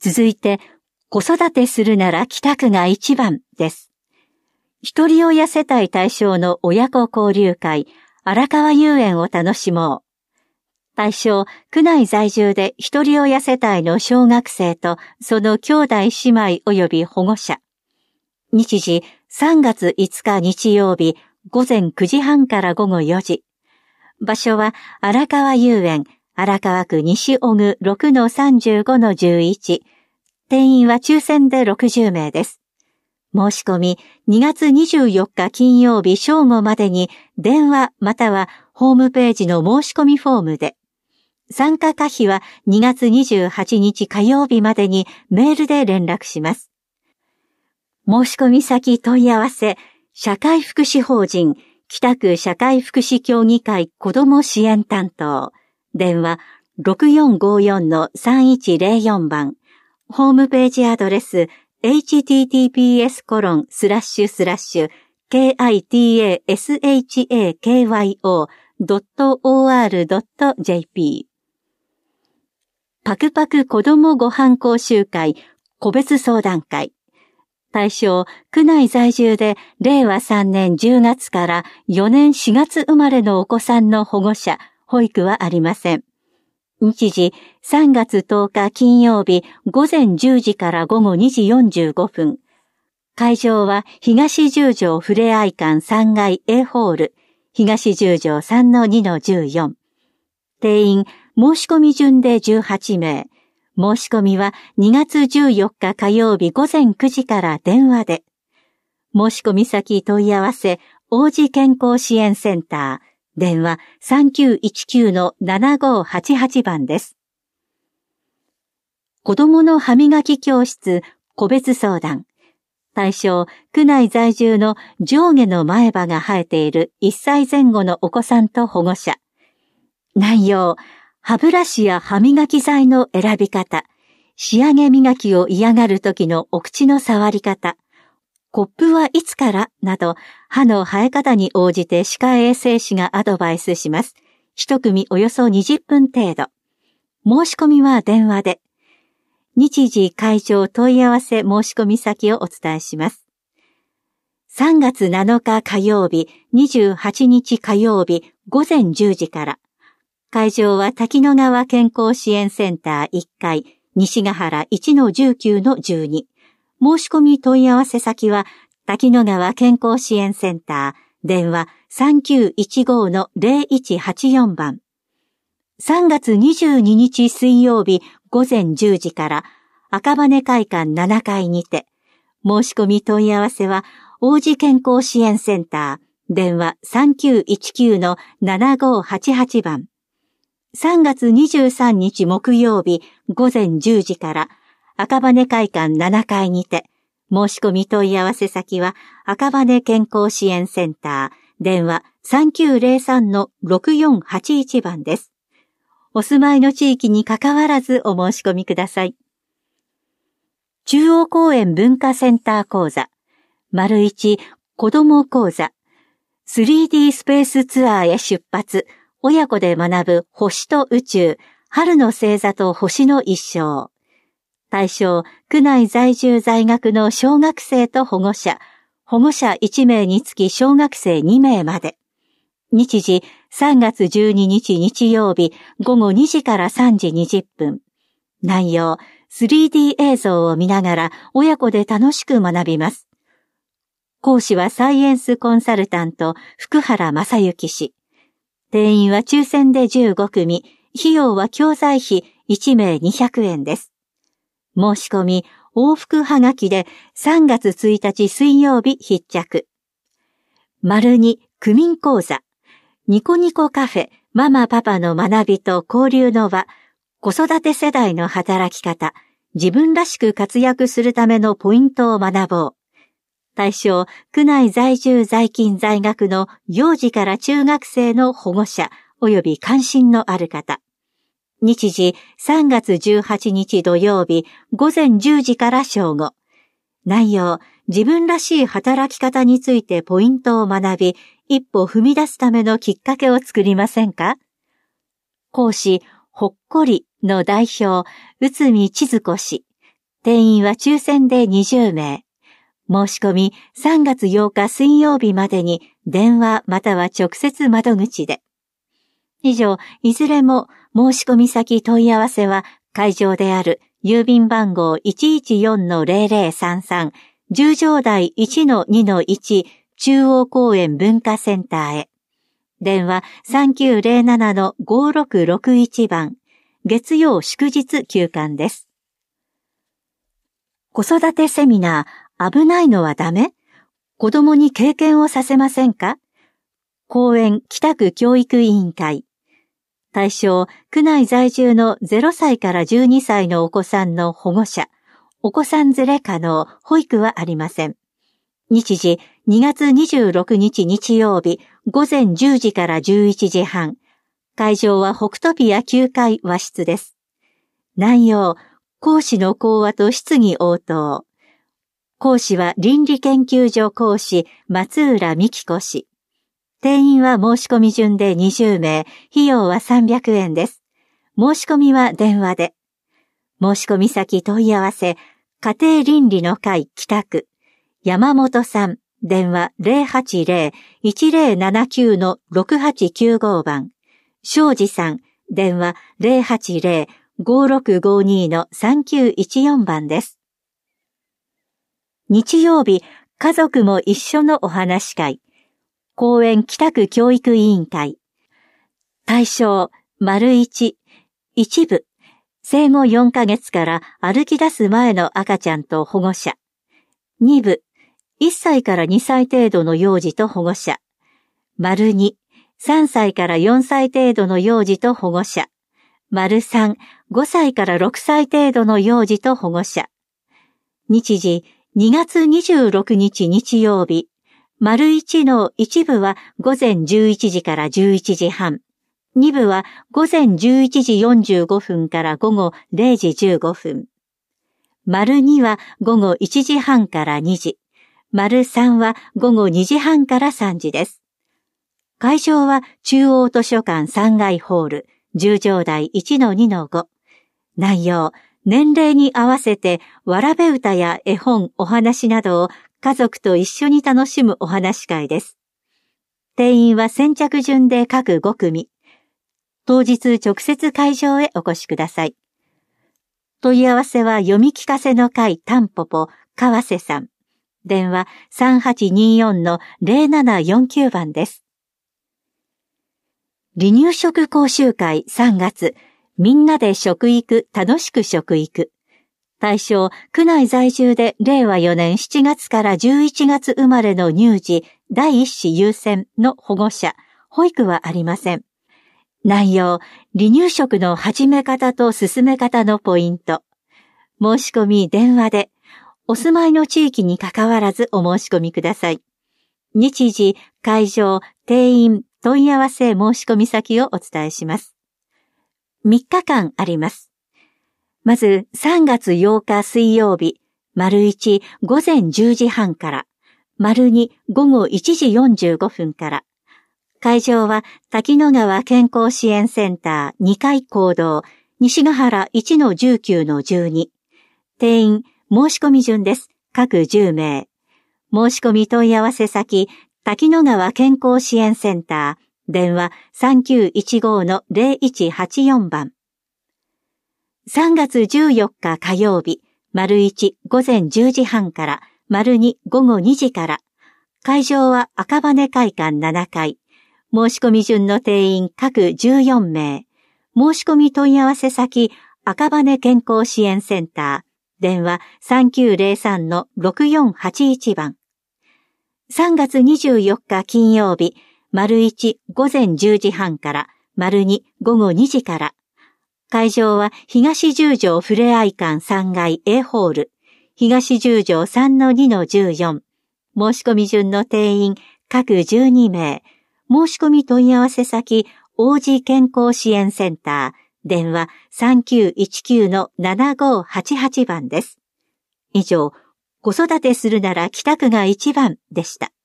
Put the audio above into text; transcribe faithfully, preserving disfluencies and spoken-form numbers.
続いて、子育てするなら北区が一番です。一人親世帯対象の親子交流会、荒川遊園を楽しもう。対象、区内在住で一人親世帯の小学生とその兄弟姉妹及び保護者。日時、さんがついつか日曜日、午前くじはんから午後よじ。場所は、荒川遊園、荒川区西尾久 ろくのさんじゅうごのじゅういち。定員は抽選でろくじゅうめいです。申し込み、にがつにじゅうよっか金曜日正午までに、電話またはホームページの申し込みフォームで、参加可否はにがつにじゅうはちにち火曜日までにメールで連絡します。申し込み先問い合わせ、社会福祉法人、北区社会福祉協議会子ども支援担当、電話 ろくよんごよんのさんいちゼロよん 番、ホームページアドレス、エイチティーティーピーエスコロンスラッシュスラッシュケーアイティーエーエスエイチエーケーワイオードットオーアールドットジェーピー パクパク子どもごはん講習会個別相談会。対象、区内在住でれいわさんねんじゅうがつからよねんしがつ生まれのお子さんの保護者、保育はありません。日時、さんがつとおか金曜日午前じゅうじから午後にじよんじゅうごふん。会場は東十条ふれあい館さんがい A ホール、東十条 さんのにのじゅうよん。定員、申し込み順でじゅうはちめい。申し込みはにがつじゅうよっか火曜日午前くじから電話で。申し込み先問い合わせ、王子健康支援センター。電話 さんきゅういちきゅうのななごはちはち 番です。子どもの歯磨き教室個別相談。対象、区内在住の上下の前歯が生えているいっさいぜん後のお子さんと保護者。内容、歯ブラシや歯磨き剤の選び方、仕上げ磨きを嫌がる時のお口の触り方、コップはいつからなど、歯の生え方に応じて歯科衛生士がアドバイスします。一組およそにじゅっぷん程度。申し込みは電話で。日時、会場、問い合わせ、申し込み先をお伝えします。さんがつなのか火曜日、にじゅうはちにち火曜日、午前じゅうじから。会場は滝野川健康支援センターいっかい、西ヶ原 いちのじゅうきゅうのじゅうに。申し込み問い合わせ先は、滝野川健康支援センター、電話 さんきゅういちごのゼロいちはちよん 番。さんがつにじゅうににち水曜日午前じゅうじから赤羽会館ななかいにて、申し込み問い合わせは王子健康支援センター、電話 さんきゅういちきゅうのななごはちはち 番。さんがつにじゅうさんにち木曜日午前じゅうじから赤羽会館ななかいにて、申し込み問い合わせ先は赤羽健康支援センター、電話 さんきゅうゼロさんのろくよんはちいち 番です。お住まいの地域に関わらずお申し込みください。中央公園文化センター講座、丸一子ども講座、スリーディー スペースツアーへ出発、親子で学ぶ星と宇宙、春の星座と星の一生。対象、区内在住在学の小学生と保護者、保護者いちめいにつき小学生にめいまで。日時、さんがつじゅうににち日曜日、午後にじからさんじにじゅっぷん。内容、スリーディー 映像を見ながら親子で楽しく学びます。講師はサイエンスコンサルタント、福原正幸氏。定員は抽選でじゅうごくみ、費用は教材費いちめいにひゃくえんです。申し込み、往復はがきでさんがつついたち水曜日必着。丸に区民講座。ニコニコカフェ、ママパパの学びと交流の場、子育て世代の働き方、自分らしく活躍するためのポイントを学ぼう。対象、区内在住在勤在学の幼児から中学生の保護者及び関心のある方。日時、さんがつじゅうはちにち土曜日、午前じゅうじから正午。内容、自分らしい働き方についてポイントを学び、一歩踏み出すためのきっかけを作りませんか？講師、ほっこりの代表、内海千鶴子氏。 定員は抽選でにじゅうめい。申し込みさんがつようか水曜日までに電話または直接窓口で。以上、いずれも申し込み先問い合わせは会場である郵便番号 いちいちよんのゼロゼロさんさん 十条台 いちのにのいち 中央公園文化センターへ。電話 さんきゅうゼロななのごろくろくいち 番。月曜祝日休館です。子育てセミナー、危ないのはダメ？子供に経験をさせませんか？公園北区教育委員会。対象、区内在住のゼロさいからじゅうにさいのお子さんの保護者。お子さん連れ可能、保育はありません。日時、にがつにじゅうろくにち日曜日、ごぜんじゅうじからじゅういちじはん。会場は北斗ピアきゅうかい和室です。内容、講師の講話と質疑応答。講師は倫理研究所講師、松浦美希子氏。定員は申し込み順でにじゅうめい、費用はさんびゃくえんです。申し込みは電話で。申し込み先問い合わせ、家庭倫理の会北区。山本さん、電話 ゼロはちゼロ いちゼロななきゅうのろくはちきゅうご 番。庄司さん、電話 ゼロはちゼロ ごろくごにのさんきゅういちよん 番です。日曜日、家族も一緒のお話会。公園北区教育委員会。対象、丸一、一部。生後よんかげつから歩き出す前の赤ちゃんと保護者。二部、いっさいからにさい程度の幼児と保護者。丸二、さんさいからよんさい程度の幼児と保護者。丸三、ごさいからろくさい程度の幼児と保護者。日時、にがつにじゅうろくにち日曜日。丸一の一部は午前じゅういちじからじゅういちじはん。二部は午前じゅういちじよんじゅうごふんから午後れいじじゅうごふん。丸二は午後いちじはんからにじ。丸三は午後にじはんからさんじです。会場は中央図書館さんがいホール、十条台 いちのにのご。内容、年齢に合わせてわらべ歌や絵本、お話などを家族と一緒に楽しむお話会です。定員は先着順で各ごくみ。当日直接会場へお越しください。問い合わせは読み聞かせの会タンポポ、川瀬さん。電話 さんはちによんのゼロななよんきゅう 番です。離乳食講習会さんがつ、みんなで食育、楽しく食育。対象、区内在住でれいわよねんしちがつからじゅういちがつ生まれの乳児、第一子優先の保護者、保育はありません。内容、離乳食の始め方と進め方のポイント。申し込み電話で、お住まいの地域に関わらずお申し込みください。日時、会場、定員、問い合わせ申し込み先をお伝えします。みっかかんあります。まずさんがつようか水曜日、丸一午前じゅうじはんから、丸二午後いちじよんじゅうごふんから。会場は滝野川健康支援センターにかい講堂、西ヶ原 いちのじゅうきゅうのじゅうに。定員、申し込み順です。各じゅうめい。申し込み問い合わせ先、滝野川健康支援センター、電話 さんきゅういちごのゼロいちはちよん 番。さんがつじゅうよっか火曜日、丸一午前じゅうじはんから、丸二午後にじから。会場は赤羽会館ななかい。申し込み順の定員各じゅうよんめい。申し込み問い合わせ先、赤羽健康支援センター、電話 さんきゅうゼロさんのろくよんはちいち 番。さんがつにじゅうよっか金曜日、丸一午前じゅうじはんから、丸二午後にじから。会場は東十条ふれあい館さんがい A ホール、東十条 さんのにのじゅうよん。申し込み順の定員各じゅうにめい。申し込み問い合わせ先、王子健康支援センター、電話 さんきゅういちきゅうのななごはちはち 番です。以上、子育てするなら北区が一番でした。